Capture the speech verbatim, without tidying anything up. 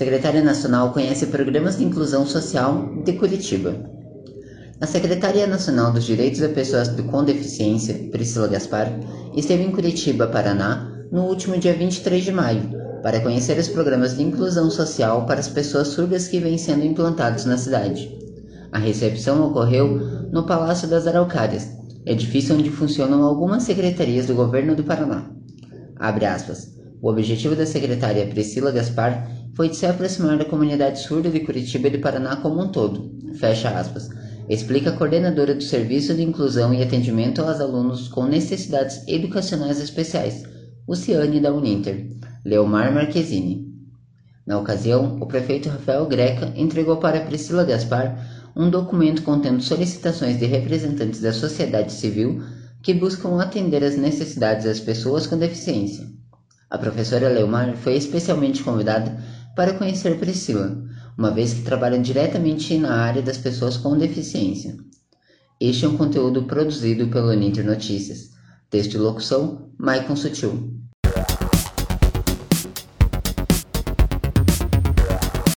Secretária Nacional conhece programas de inclusão social de Curitiba. A Secretaria Nacional dos Direitos das Pessoas com Deficiência, Priscila Gaspar, esteve em Curitiba, Paraná, no último dia vinte e três de maio, para conhecer os programas de inclusão social para as pessoas surdas que vêm sendo implantados na cidade. A recepção ocorreu no Palácio das Araucárias, edifício onde funcionam algumas secretarias do governo do Paraná. Abre aspas. O objetivo da secretária Priscila Gaspar foi de se aproximar da comunidade surda de Curitiba e do Paraná como um todo. Fecha aspas. Explica a coordenadora do Serviço de Inclusão e Atendimento aos Alunos com Necessidades Educacionais Especiais, o Ciane da Uninter, Leomar Marquezine. Na ocasião, o prefeito Rafael Greca entregou para Priscila Gaspar um documento contendo solicitações de representantes da sociedade civil que buscam atender às necessidades das pessoas com deficiência. A professora Leomar foi especialmente convidada para conhecer Priscila, uma vez que trabalha diretamente na área das pessoas com deficiência. Este é um conteúdo produzido pelo Uninter Notícias. Texto e locução, Maicon Sutil.